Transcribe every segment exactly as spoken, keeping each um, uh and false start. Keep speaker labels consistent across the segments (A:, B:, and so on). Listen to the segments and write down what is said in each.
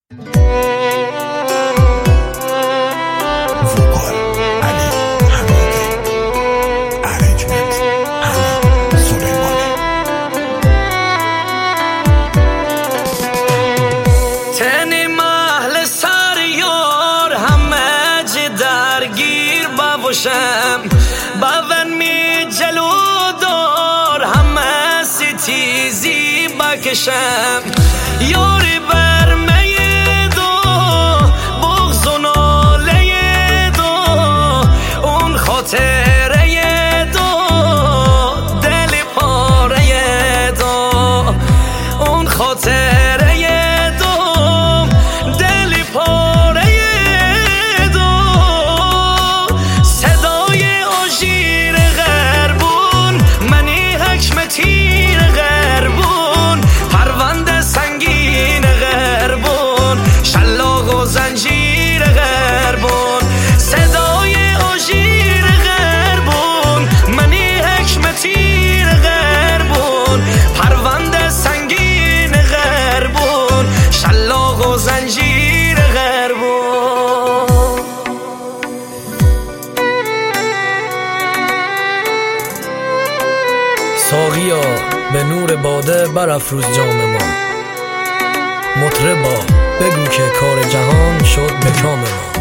A: باون می جلو دار همه ستیزی بکشم یاری بر می دو بغض و ناله دو اون خاطره دو دل پاره دو اون خاطره
B: ساقیا به نور باده برافروز جام ما، مطربا بگو که کار جهان شد به کام ما.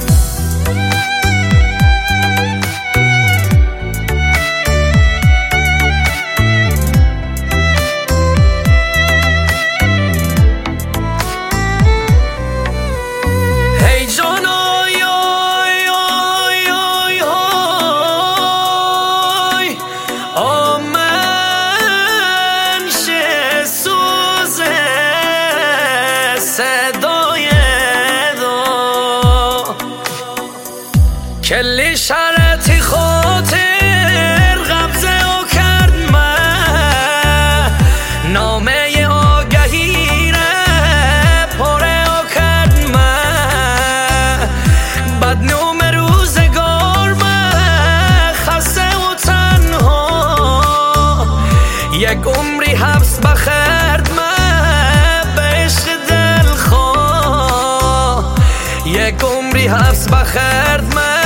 A: کلی شرطی خاطر قبضه او کرد من نامه آگهی ره پاره او کرد من بدنوم روزگار من خسته و تنها یک عمری حبس بخرد من به عشق دلخواه یک عمری حبس بخرد من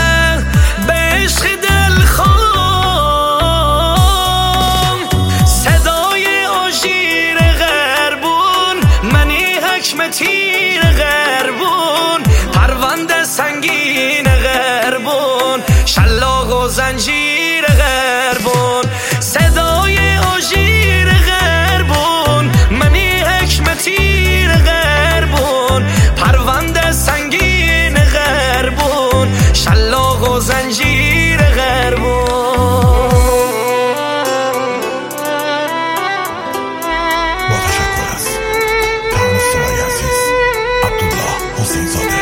A: تیر غربون پرونده سنگین غربون شلاق و زنجیر غربون صدای آژیر غربون منی حکم تیر غربون پرونده سنگین غربون شلاق و زنجیر غربون.
C: با تشکر از ترانه‌سرای عزیز عبدالله حسین زاده.